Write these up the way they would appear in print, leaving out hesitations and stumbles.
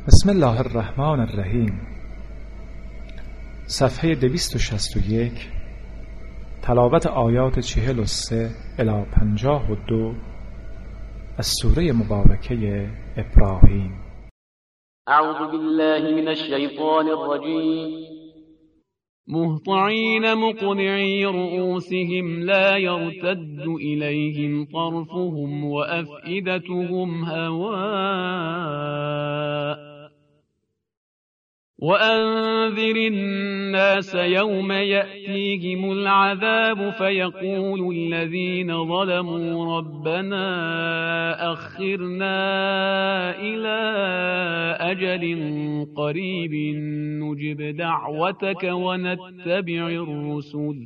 بسم الله الرحمن الرحیم. صفحه 261. تلاوت آیات 43 الی 52 از سوره مبارکه ابراهیم. اعوذ بالله من الشیطان الرجیم. مهطعین مقنعی رؤوسهم لا يرتد إليهم طرفهم وأفئدتهم هواء وأنذر الناس يوم يأتيهم العذاب فيقول الذين ظلموا ربنا أخرنا إلى أجل قريب نجب دعوتك ونتبع الرسل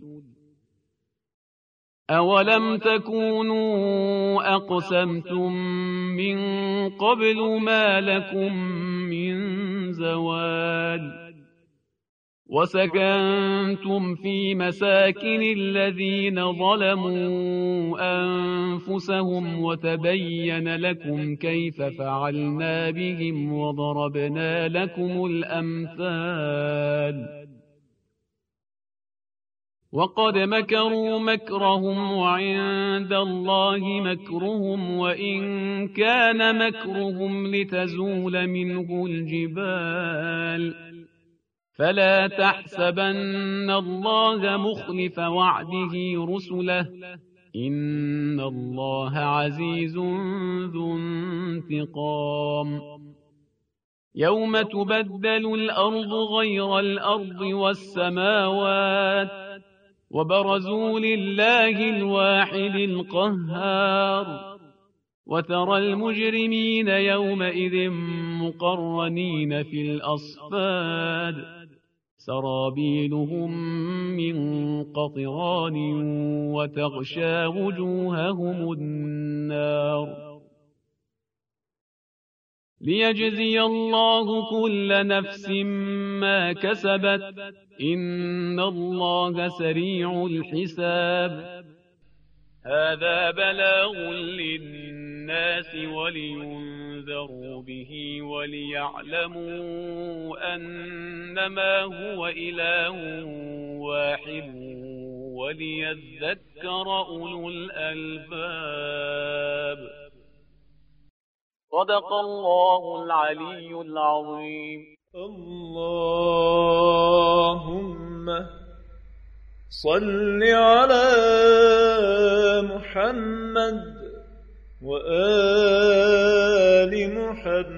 أولم تكونوا أقسمتم من قبل ما لكم من زوال وسكنتم في مساكن الذين ظلموا أنفسهم وتبين لكم كيف فعلنا بهم وضربنا لكم الأمثال وقد مكروا مكرهم وعند الله مكرهم وإن كان مكرهم لتزول منه الجبال فلا تحسبن الله مخلف وعده رسله إن الله عزيز ذو انتقام يوم تبدل الأرض غير الأرض والسماوات وبرزوا لله الواحد القهار وترى المجرمين يومئذ مقرنين في الأصفاد سرابيلهم من قطران وتغشى وجوههم النار ليجزي الله كل نفس ما كسبت إن الله سريع الحساب هذا بلاغ للناس ولينذروا به وليعلموا أنما هو إله واحد وليذكر أولو الألباب صدق الله العلي العظيم. اللهم صل على محمد وآل محمد